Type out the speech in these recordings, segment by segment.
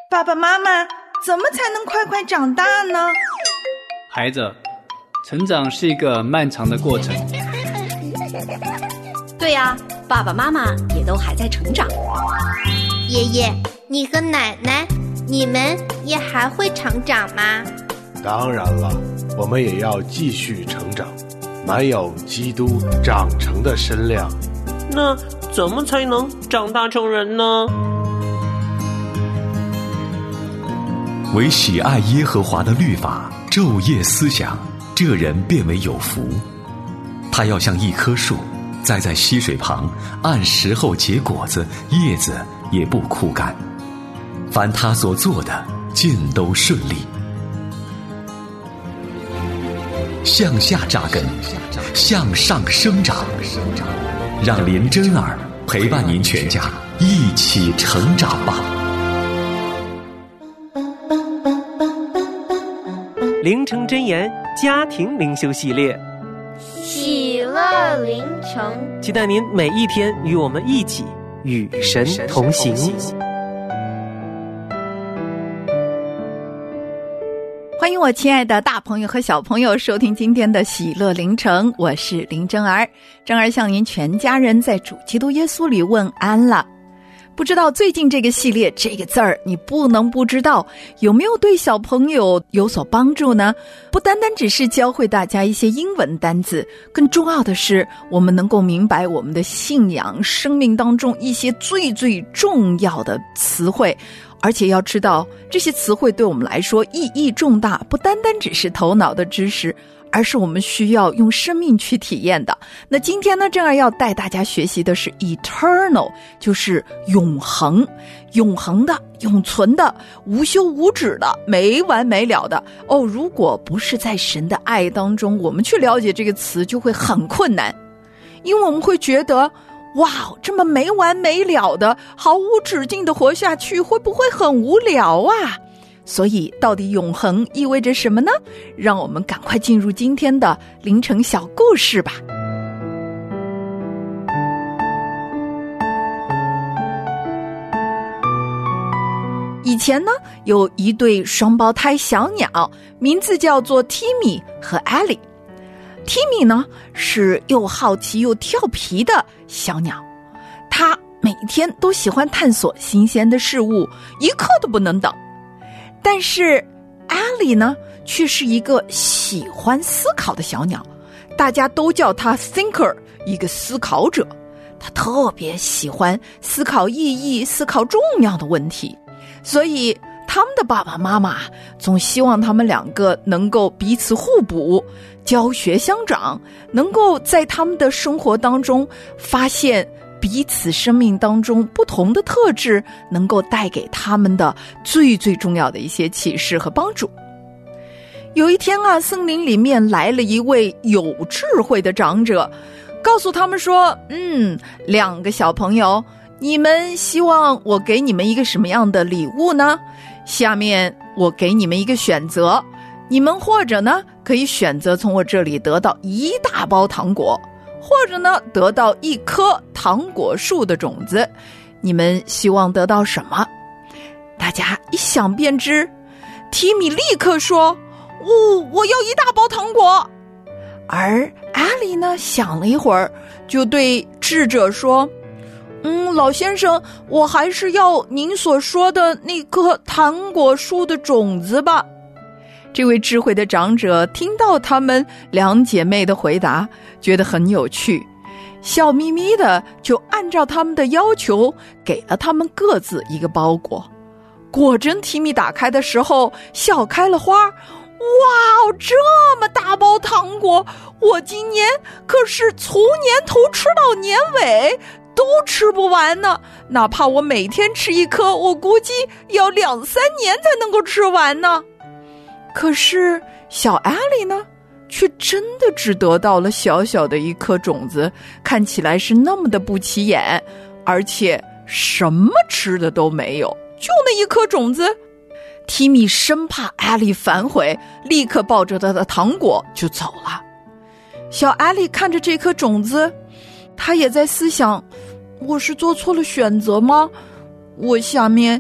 爸爸妈妈，怎么才能快快长大呢？ 孩子，成长是一个漫长的过程。 对呀，爸爸妈妈也都还在成长。 爷爷，你和奶奶，你们也还会成长吗？ 当然了，我们也要继续成长，满有基督长成的身量。 那怎么才能长大成人呢？ 唯喜爱耶和华的律法，昼夜思想，这人便为有福。他要像一棵树，栽在溪水旁，按时候结果子，叶子也不枯干。凡他所做的，尽都顺利。向下扎根，向上生长，让林真儿陪伴您全家一起成长吧。 灵城真言家庭灵修系列， 喜乐灵城， 期待您每一天与我们一起与神同行。 欢迎我亲爱的大朋友和小朋友收听今天的喜乐灵城，我是林真儿。真儿向您全家人在主基督耶稣里问安了。不知道最近这个系列这个字儿你不能不知道，有没有对小朋友有所帮助呢？不单单只是教会大家一些英文单字，更重要的是我们能够明白我们的信仰生命当中一些最最重要的词汇，而且要知道这些词汇对我们来说意义重大，不单单只是头脑的知识，而是我们需要用生命去体验的。那今天呢，正儿要带大家学习的是 eternal， 就是永恒，永恒的，永存的，无休无止的，没完没了的。如果不是在神的爱当中，我们去了解这个词就会很困难，因为我们会觉得哇，这么没完没了的，毫无止境的活下去，会不会很无聊啊？所以到底永恒意味着什么呢？让我们赶快进入今天的凌晨小故事吧。以前呢，有一对双胞胎小鸟，名字叫做 Timmy 和 Ellie。Timmy 呢是又好奇又调皮的小鸟，他每天都喜欢探索新鲜的事物，一刻都不能等。但是 Ellie 呢却是一个喜欢思考的小鸟，大家都叫她 thinker， 一个思考者。她特别喜欢思考意义，思考重要的问题，所以他们的爸爸妈妈总希望他们两个能够彼此互补，教学相长，能够在他们的生活当中发现彼此生命当中不同的特质，能够带给他们的最最重要的一些启示和帮助。有一天啊，森林里面来了一位有智慧的长者，告诉他们说两个小朋友，你们希望我给你们一个什么样的礼物呢？下面我给你们一个选择，你们或者呢可以选择从我这里得到一大包糖果，或者呢得到一棵糖果树的种子，你们希望得到什么？大家一想便知，提米立刻说我要一大包糖果。而艾莉呢想了一会儿，就对智者说老先生，我还是要您所说的那棵糖果树的种子吧。这位智慧的长者听到他们两姐妹的回答，觉得很有趣，笑眯眯的就按照他们的要求给了他们各自一个包裹。果真提米打开的时候笑开了花，哇，这么大包糖果，我今年可是从年头吃到年尾都吃不完呢，哪怕我每天吃一颗，我估计要2-3年才能够吃完呢。可是小艾莉呢却真的只得到了小小的一颗种子，看起来是那么的不起眼，而且什么吃的都没有，就那一颗种子。提米生怕艾莉反悔，立刻抱着他的糖果就走了。小艾莉看着这颗种子，她也在思想，我是做错了选择吗？我下面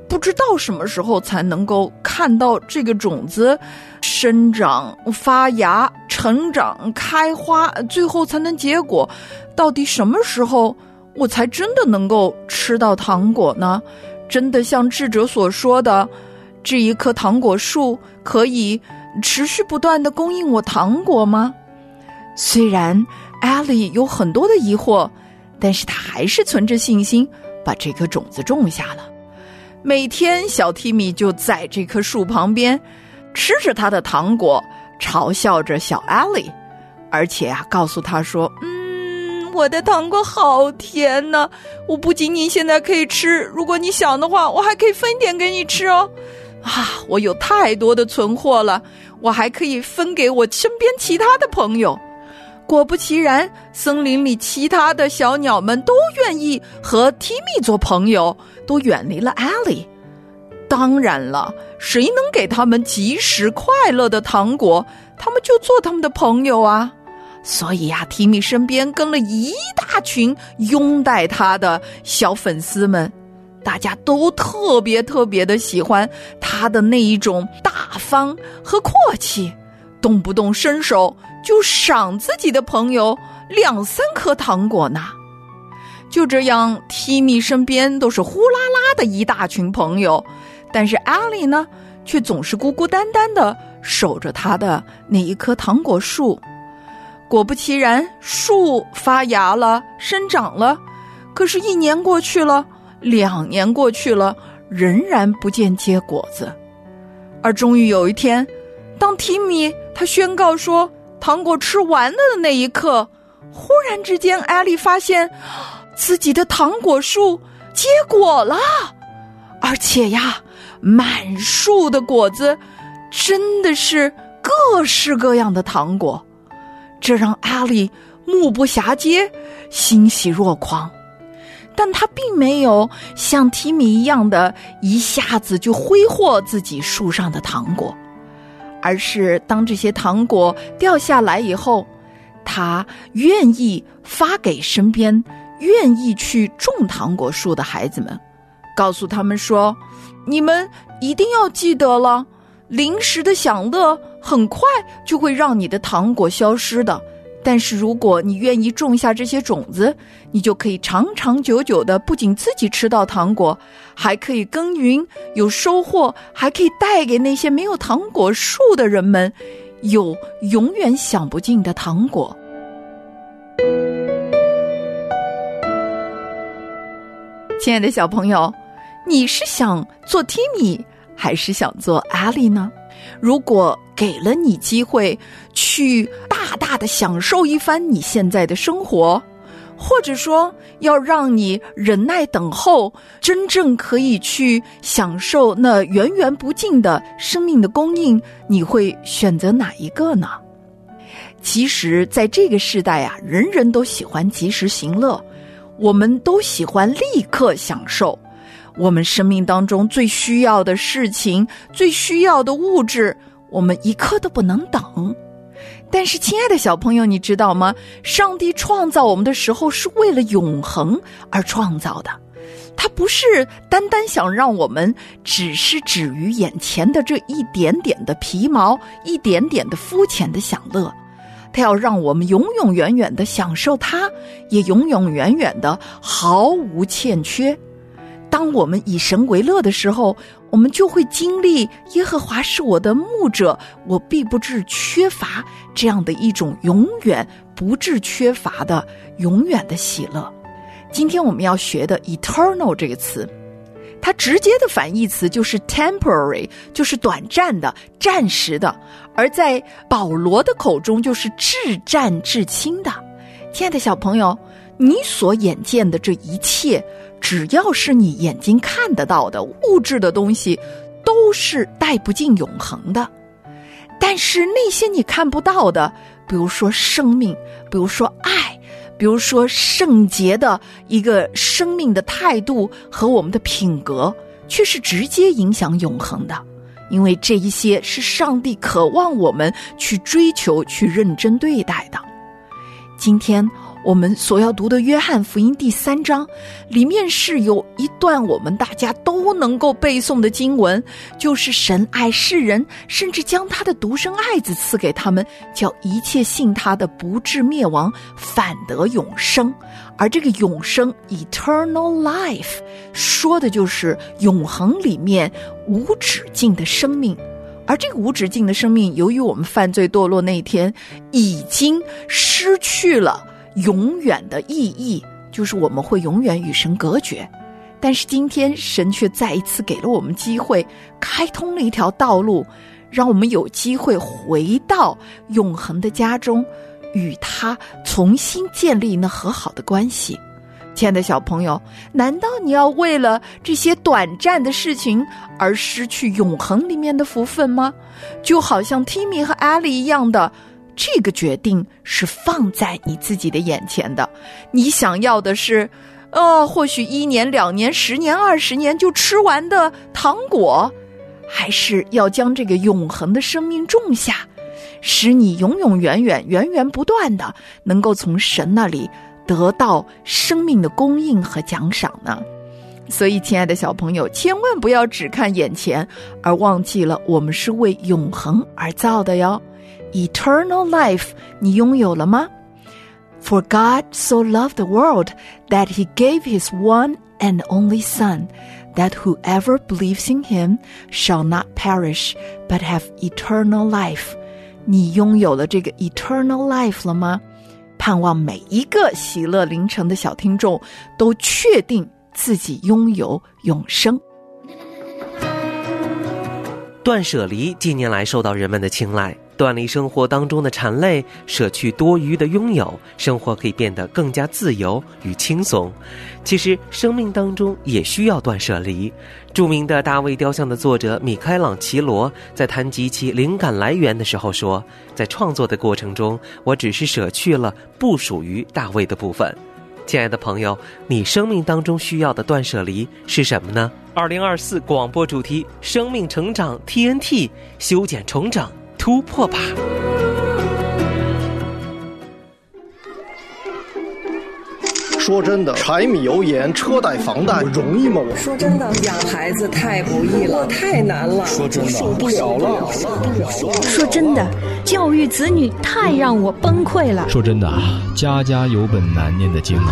不知道什么时候才能够看到这个种子生长、发芽、成长、开花，最后才能结果。到底什么时候我才真的能够吃到糖果呢？真的像智者所说的，这一棵糖果树可以持续不断地供应我糖果吗？虽然艾莉有很多的疑惑，但是她还是存着信心把这颗种子种下了。每天小提米就在这棵树旁边吃着他的糖果，嘲笑着小艾莉，而且告诉他说，我的糖果好甜呢，我不仅仅现在可以吃，如果你想的话，我还可以分点给你吃哦。我有太多的存货了，我还可以分给我身边其他的朋友。果不其然，森林里其他的小鸟们都愿意和提米做朋友，都远离了艾莉。当然了，谁能给他们及时快乐的糖果，他们就做他们的朋友啊。所以提米身边跟了一大群拥戴他的小粉丝们，大家都特别的喜欢他的那一种大方和阔气，动不动伸手就赏自己的朋友2-3颗糖果呢。就这样，提米身边都是呼啦啦的一大群朋友，但是艾莉呢，却总是孤孤单单的守着她的那一棵糖果树。果不其然，树发芽了，生长了，可是1年过去了，2年过去了，仍然不见结果子。而终于有一天，当提米他宣告说糖果吃完了的那一刻，忽然之间艾莉发现自己的糖果树结果了，而且满树的果子真的是各式各样的糖果，这让艾莉目不暇接，欣喜若狂。但他并没有像提米一样的一下子就挥霍自己树上的糖果，而是当这些糖果掉下来以后，他愿意发给身边愿意去种糖果树的孩子们，告诉他们说，你们一定要记得了，临时的享乐很快就会让你的糖果消失的，但是如果你愿意种下这些种子，你就可以长长久久的不仅自己吃到糖果，还可以耕耘有收获，还可以带给那些没有糖果树的人们有永远享不尽的糖果。亲爱的小朋友，你是想做提米还是想做艾莉呢？如果给了你机会去大大的享受一番你现在的生活，或者说要让你忍耐等候，真正可以去享受那源源不尽的生命的供应，你会选择哪一个呢？其实在这个时代人人都喜欢及时行乐，我们都喜欢立刻享受，我们生命当中最需要的事情，最需要的物质，我们一刻都不能等。但是亲爱的小朋友，你知道吗？上帝创造我们的时候是为了永恒而创造的，他不是单单想让我们只是止于眼前的这一点点的皮毛，一点点的肤浅的享乐，他要让我们永永远远的享受它，也永永远远的毫无欠缺。当我们以神为乐的时候，我们就会经历耶和华是我的牧者，我必不致缺乏，这样的一种永远不致缺乏的永远的喜乐。今天我们要学的 eternal 这个词，它直接的反义词就是 temporary， 就是短暂的、暂时的，而在保罗的口中就是至暂至轻的。亲爱的小朋友，你所眼见的这一切，只要是你眼睛看得到的物质的东西，都是带不进永恒的。但是那些你看不到的，比如说生命，比如说爱，比如说圣洁的一个生命的态度和我们的品格，却是直接影响永恒的。因为这一些是上帝渴望我们去追求、去认真对待的。今天我们所要读的约翰福音第3章里面是有一段我们大家都能够背诵的经文，就是神爱世人，甚至将他的独生爱子赐给他们，叫一切信他的不至灭亡，反得永生。而这个永生 eternal life 说的就是永恒里面无止境的生命。而这个无止境的生命，由于我们犯罪堕落那天已经失去了永远的意义，就是我们会永远与神隔绝。但是今天神却再一次给了我们机会，开通了一条道路，让我们有机会回到永恒的家中，与他重新建立那和好的关系。亲爱的小朋友，难道你要为了这些短暂的事情而失去永恒里面的福分吗？就好像 Timmy 和 Ellie 一样的，这个决定是放在你自己的眼前的。你想要的是或许1年2年10年20年就吃完的糖果，还是要将这个永恒的生命种下，使你永永远远源源不断的能够从神那里得到生命的供应和奖赏呢？所以亲爱的小朋友，千万不要只看眼前，而忘记了我们是为永恒而造的哟。 Eternal life 你拥有了吗？ For God so loved the world that he gave his one and only son, that whoever believes in him shall not perish but have eternal life。 你拥有了这个 eternal life 了吗？盼望每一个喜乐凌晨的小听众都确定自己拥有永生。 断舍离近年来受到人们的青睐，断离生活当中的缠累，舍去多余的拥有，生活可以变得更加自由与轻松。其实生命当中也需要断舍离。著名的大卫雕像的作者米开朗奇罗在谈及其灵感来源的时候说，在创作的过程中，我只是舍去了不属于大卫的部分。亲爱的朋友，你生命当中需要的断舍离是什么呢？2024广播主题：生命成长 TNT， 修剪重整，突破吧。 说真的，柴米油盐车贷房贷容易吗？ 说真的，养孩子太不易了，太难了。 说真的，受不了了。 说真的，教育子女太让我崩溃了。 说真的，家家有本难念的经啊。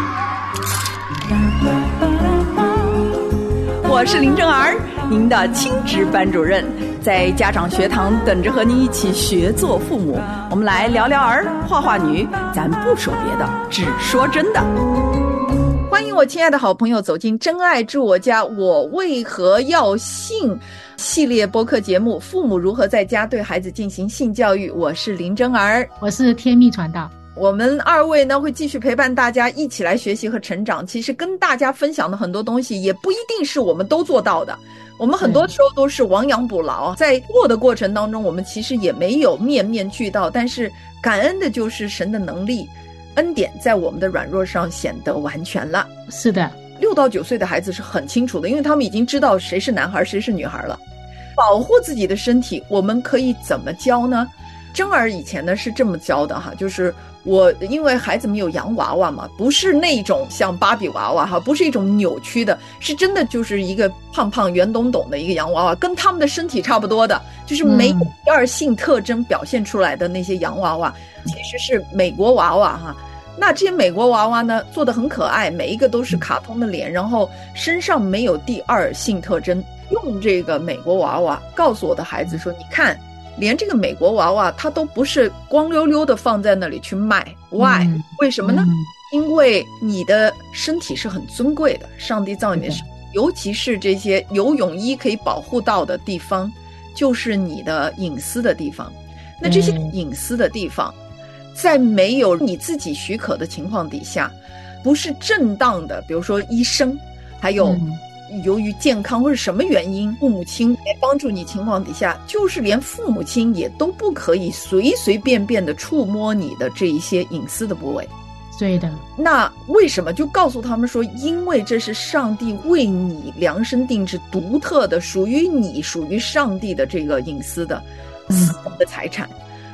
我是林正儿，您的亲职班主任，在家长学堂等着和您一起学做父母。我们来聊聊儿，画画女，咱不说别的，只说真的。欢迎我亲爱的好朋友走进真爱住我家，我为何要信系列播客节目，父母如何在家对孩子进行性教育。我是林真儿， 我是天蜜传道。 我们2位呢会继续陪伴大家一起来学习和成长。其实跟大家分享的很多东西也不一定是我们都做到的，我们很多时候都是亡羊补牢，在做的过程当中我们其实也没有面面俱到，但是感恩的就是神的能力恩典在我们的软弱上显得完全了。 是的 ，6到9岁的孩子是很清楚的，因为他们已经知道谁是男孩谁是女孩了。保护自己的身体我们可以怎么教呢？真儿以前呢是这么教的哈，就是我因为孩子们有洋娃娃嘛，不是那种像芭比娃娃哈，不是一种扭曲的，是真的就是一个胖胖圆咚咚的一个洋娃娃，跟他们的身体差不多的，就是没有第二性特征表现出来的那些洋娃娃，其实是美国娃娃哈。那这些美国娃娃呢做得很可爱，每一个都是卡通的脸，然后身上没有第二性特征。用这个美国娃娃告诉我的孩子说，你看连这个美国娃娃它都不是光溜溜的放在那里去卖 Why？ 为什么呢？因为你的身体是很尊贵的，上帝造你的身体，尤其是这些游泳衣可以保护到的地方，就是你的隐私的地方。那这些隐私的地方在没有你自己许可的情况底下，不是正当的，比如说医生还有由于健康或者什么原因父母亲来帮助你情况底下，就是连父母亲也都不可以随随便便的触摸你的这一些隐私的部位。 对的。 那为什么？就告诉他们说，因为这是上帝为你量身定制独特的属于你属于上帝的这个隐私的私人的财产，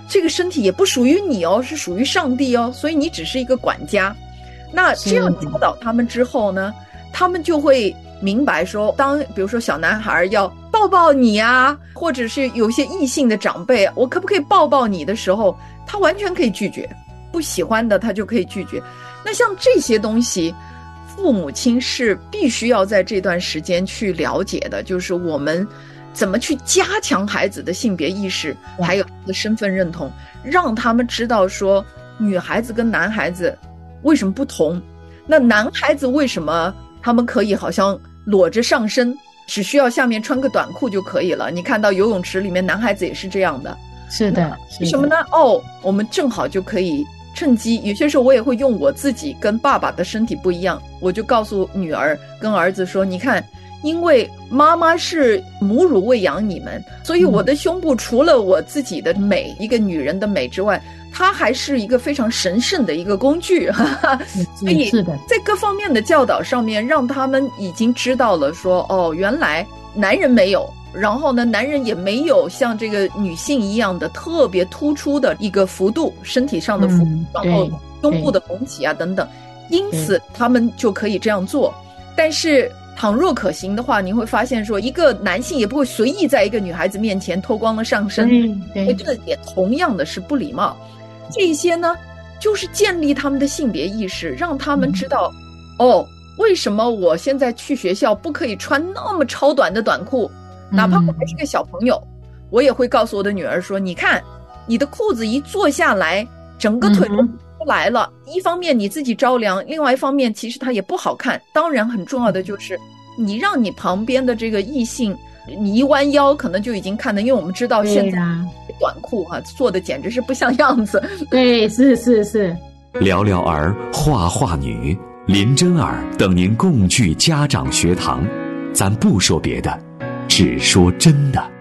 这个身体也不属于你哦，是属于上帝哦，所以你只是一个管家。那这样教导他们之后呢，他们就会明白说，比如说小男孩要抱抱你啊，或者是有些异性的长辈，我可不可以抱抱你的时候，他完全可以拒绝，不喜欢的他就可以拒绝。那像这些东西，父母亲是必须要在这段时间去了解的，就是我们怎么去加强孩子的性别意识，还有他的身份认同，让他们知道说女孩子跟男孩子为什么不同，那男孩子为什么他们可以好像裸着上身，只需要下面穿个短裤就可以了，你看到游泳池里面男孩子也是这样的。 是的， 为什么呢？我们正好就可以趁机，有些时候我也会用我自己跟爸爸的身体不一样，我就告诉女儿跟儿子说，你看，因为妈妈是母乳喂养你们，所以我的胸部除了我自己的美，一个女人的美之外，它还是一个非常神圣的一个工具，所以在各方面的教导上面，让他们已经知道了说，原来男人没有，然后呢，男人也没有像这个女性一样的特别突出的一个幅度，身体上的幅度，然后胸部的隆起啊等等，因此他们就可以这样做。但是倘若可行的话，你会发现说，一个男性也不会随意在一个女孩子面前脱光了上身，这也同样的是不礼貌。这些呢，就是建立他们的性别意识，让他们知道，为什么我现在去学校不可以穿那么超短的短裤，哪怕我还是个小朋友，我也会告诉我的女儿说，你看你的裤子一坐下来，整个腿都出来了，一方面你自己着凉，另外一方面其实它也不好看。当然很重要的就是你让你旁边的这个异性，你一弯腰可能就已经看得，因为我们知道现在短裤做的简直是不像样子。 对，是。 聊聊儿，画画女，林真儿等您共聚家长学堂，咱不说别的，只说真的。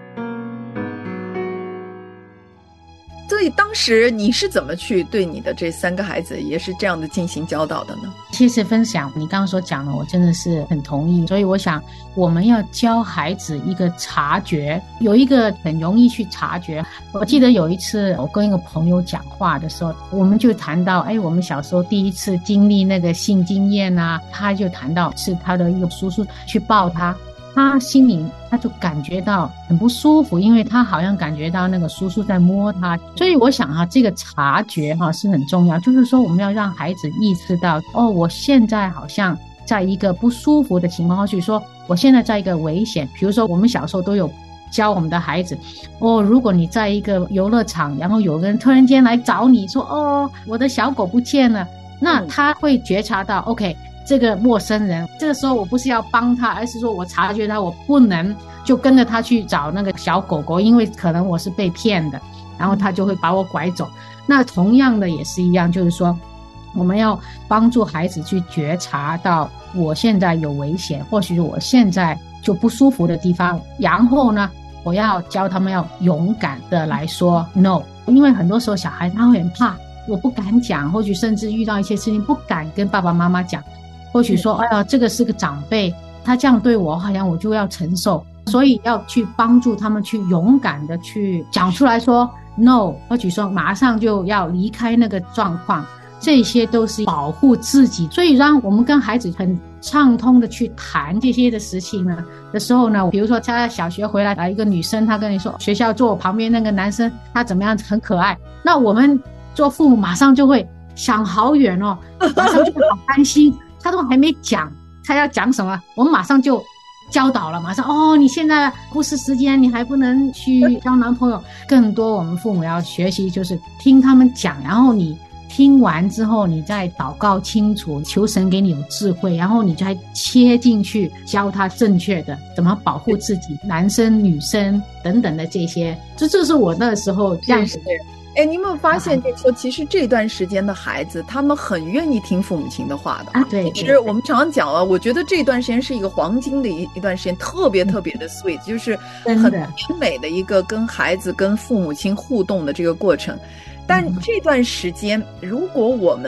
所以当时你是怎么去对你的这3个孩子也是这样的进行教导的呢？ 其实分享你刚刚所讲的，我真的是很同意。所以我想我们要教孩子一个察觉，有一个很容易去察觉。我记得有一次我跟一个朋友讲话的时候，我们就谈到我们小时候第一次经历那个性经验啊，他就谈到是他的一个叔叔去抱他，他心里他就感觉到很不舒服，因为他好像感觉到那个叔叔在摸他。所以我想这个察觉是很重要，就是说我们要让孩子意识到，我现在好像在一个不舒服的情况，或许说我现在在一个危险。比如说我们小时候都有教我们的孩子，如果你在一个游乐场，然后有个人突然间来找你说，我的小狗不见了，那他会觉察到，OK，这个陌生人，这个时候我不是要帮他，而是说我察觉他，我不能就跟着他去找那个小狗狗，因为可能我是被骗的，然后他就会把我拐走。那同样的也是一样，就是说我们要帮助孩子去觉察到我现在有危险，或许我现在就不舒服的地方，然后呢我要教他们要勇敢的来说 no。 因为很多时候小孩他会很怕，我不敢讲，或许甚至遇到一些事情不敢跟爸爸妈妈讲，或许说这个是个长辈，他这样对我好像我就要承受，所以要去帮助他们去勇敢的去讲出来说 no， 或许说马上就要离开那个状况，这些都是保护自己。所以让我们跟孩子很畅通的去谈这些的事情呢的时候呢，比如说他小学回来一个女生，她跟你说学校坐我旁边那个男生他怎么样很可爱，那我们做父母马上就会想好远马上就好担心，他都还没讲他要讲什么，我们马上就教导了，马上你现在不是时间，你还不能去交男朋友。更多我们父母要学习就是听他们讲，然后你听完之后你再祷告清楚，求神给你有智慧，然后你再切进去教他正确的怎么保护自己，男生女生等等的这些，这是我那时候这样子。 你有没有发现说其实这段时间的孩子他们很愿意听父母亲的话的对， 其实我们常常讲了，我觉得这段时间是一个黄金的一段时间，特别特别的 sweet， 就是很美的一个跟孩子跟父母亲互动的这个过程。但这段时间如果我们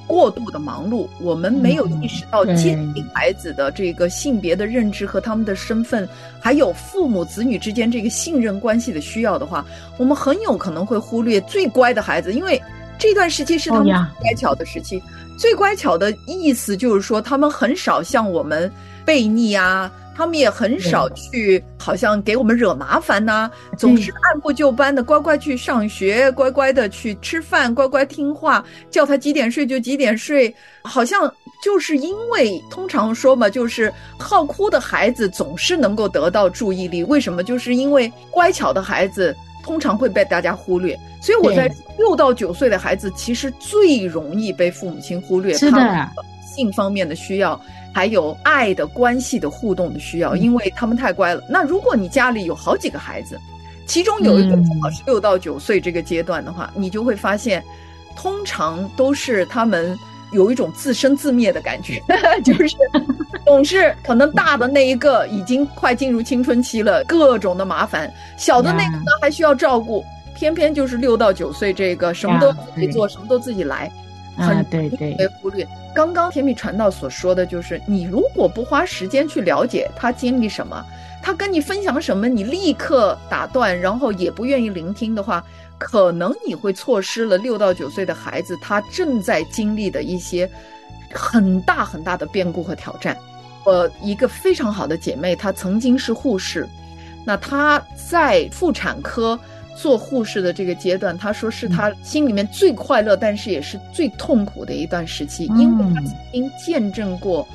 过度的忙碌，我们没有意识到建立孩子的这个性别的认知和他们的身份，还有父母子女之间这个信任关系的需要的话，我们很有可能会忽略最乖的孩子，因为这段时期是他们最乖巧的时期。最乖巧的意思就是说，他们很少向我们悖逆啊，他们也很少去好像给我们惹麻烦呐，总是按部就班的乖乖去上学，乖乖的去吃饭，乖乖听话，叫他几点睡就几点睡。好像就是因为通常说嘛，就是好哭的孩子总是能够得到注意力，为什么？就是因为乖巧的孩子通常会被大家忽略，所以我在6到9岁的孩子其实最容易被父母亲忽略， 是的， 他们性方面的需要，还有爱的关系的互动的需要，因为他们太乖了。那如果你家里有好几个孩子，其中有一个正好是6到9岁这个阶段的话，你就会发现通常都是他们有一种自生自灭的感觉就是总是可能大的那一个已经快进入青春期了，各种的麻烦，小的那个呢还需要照顾，偏偏就是6到9岁这个什么都自己做，什么都自己来，很对被忽略。刚刚甜蜜传道所说的就是，你如果不花时间去了解他经历什么，他跟你分享什么，你立刻打断，然后也不愿意聆听的话，可能你会错失了6到9岁的孩子他正在经历的一些很大很大的变故和挑战。我一个非常好的姐妹，她曾经是护士，那她在妇产科做护士的这个阶段，她说是她心里面最快乐但是也是最痛苦的一段时期，因为她曾经见证过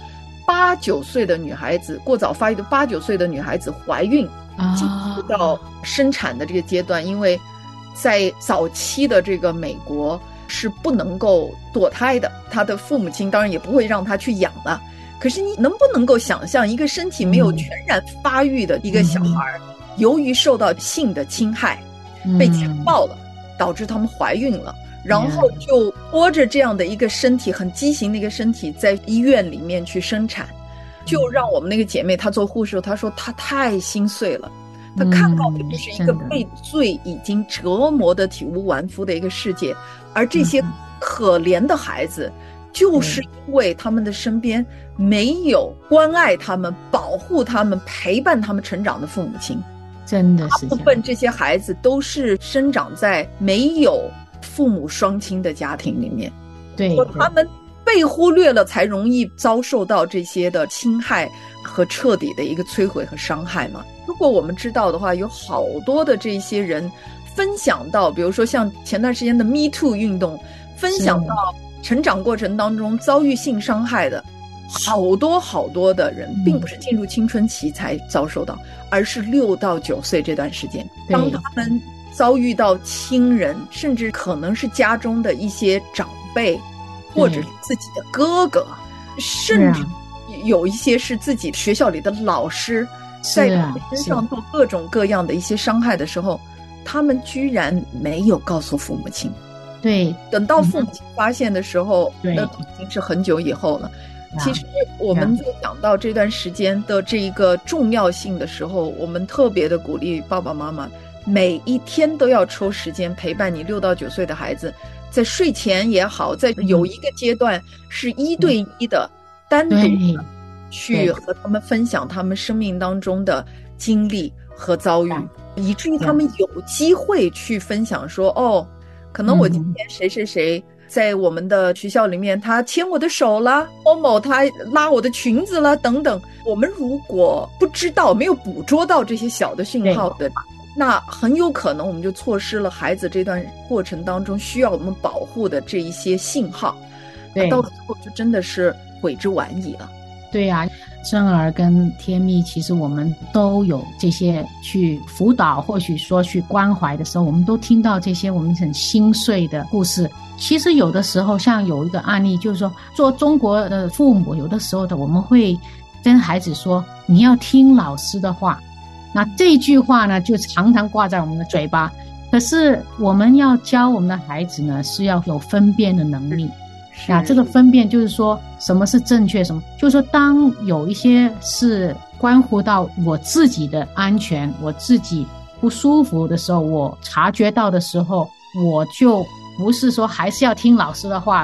8、9岁的女孩子，过早发育的8、9岁的女孩子怀孕进入到生产的这个阶段，因为在早期的这个美国是不能够堕胎的，她的父母亲当然也不会让她去养了。可是你能不能够想象一个身体没有全然发育的一个小孩，由于受到性的侵害被强暴了，导致他们怀孕了，然后就拖着这样的一个身体，很畸形的一个身体在医院里面去生产，就让我们那个姐妹她做护士，她说她太心碎了，她看到的就是一个被罪已经折磨的体无完肤的一个世界，而这些可怜的孩子就是因为他们的身边没有关爱他们、保护他们、陪伴他们成长的父母亲。 真的是大部分这些孩子都是生长在没有父母双亲的家庭里面， 对， 他们被忽略了，才容易遭受到这些的侵害和彻底的一个摧毁和伤害嘛。如果我们知道的话，有好多的这些人分享到，比如说像前段时间的 Me Too 运动，分享到成长过程当中遭遇性伤害的好多好多的人，并不是进入青春期才遭受到，而是6到9岁这段时间，当他们遭遇到亲人，甚至可能是家中的一些长辈，或者是自己的哥哥，甚至有一些是自己学校里的老师，在他们身上做各种各样的一些伤害的时候，他们居然没有告诉父母亲。 对， 等到父母亲发现的时候，那已经是很久以后了。其实我们在讲到这段时间的这一个重要性的时候，我们特别的鼓励爸爸妈妈每一天都要抽时间陪伴你6到9岁的孩子，在睡前也好，在有一个阶段是1对1的单独的去和他们分享他们生命当中的经历和遭遇，以至于他们有机会去分享说，哦，可能我今天谁谁谁在我们的学校里面他牵我的手啦，某某他拉我的裙子啦等等。我们如果不知道，没有捕捉到这些小的讯号的，那很有可能我们就错失了孩子这段过程当中需要我们保护的这一些信号，到最后就真的是悔之晚矣了。 对啊，生儿跟天蜜其实我们都有这些去辅导，或许说去关怀的时候，我们都听到这些我们很心碎的故事。其实有的时候像有一个案例，就是说做中国的父母，有的时候的我们会跟孩子说，你要听老师的话，那这句话呢就常常挂在我们的嘴巴，可是我们要教我们的孩子呢是要有分辨的能力。这个分辨就是说什么是正确，什么就是说当有一些是关乎到我自己的安全，我自己不舒服的时候，我察觉到的时候，我就不是说还是要听老师的话了，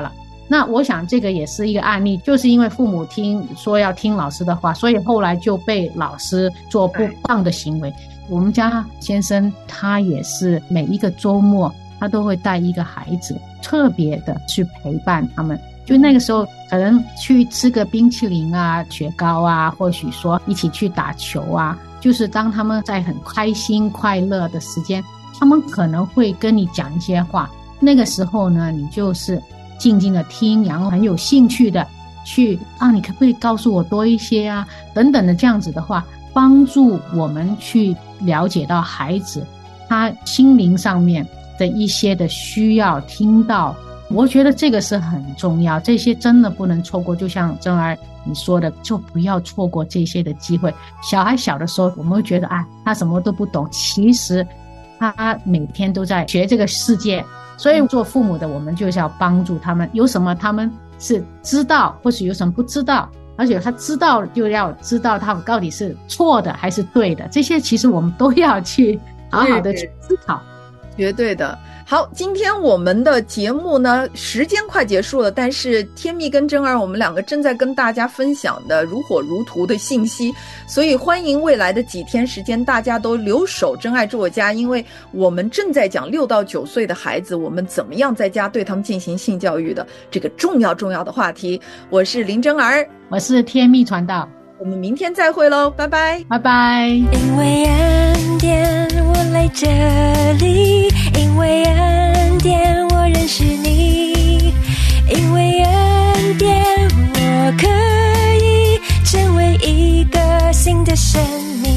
那我想这个也是一个案例，就是因为父母说要听老师的话，所以后来就被老师做不当的行为。我们家先生他也是每一个周末他都会带一个孩子特别的去陪伴他们，就那个时候可能去吃个冰淇淋啊、雪糕啊，或许说一起去打球啊，就是当他们在很开心快乐的时间，他们可能会跟你讲一些话，那个时候呢你就是静静的听，然后很有兴趣的去你可不可以告诉我多一些啊等等的，这样子的话帮助我们去了解到孩子他心灵上面的一些的需要听到，我觉得这个是很重要，这些真的不能错过。就像珍儿你说的，就不要错过这些的机会。小孩小的时候我们会觉得他什么都不懂，其实他每天都在学这个世界，所以做父母的我们就是要帮助他们，有什么他们是知道，或许有什么不知道，而且他知道就要知道他们到底是错的还是对的，这些其实我们都要去好好的去思考。 绝对的。好，今天我们的节目呢时间快结束了，但是天蜜跟珍儿我们两个正在跟大家分享的如火如荼的信息，所以欢迎未来的几天时间大家都留守真爱住我家，因为我们正在讲6到9岁的孩子我们怎么样在家对他们进行性教育的这个重要的话题。我是林珍儿， 我是天蜜传道， 我们明天再会咯，拜拜拜拜。 因为恩典我来这里，因为恩典我认识你，因为恩典我可以成为一个新的生命。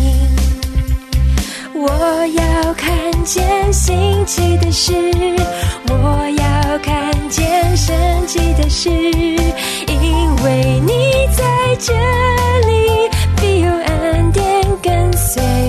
我要看见新奇的事，我要看见神奇的事，因为你在这里，必有恩典跟随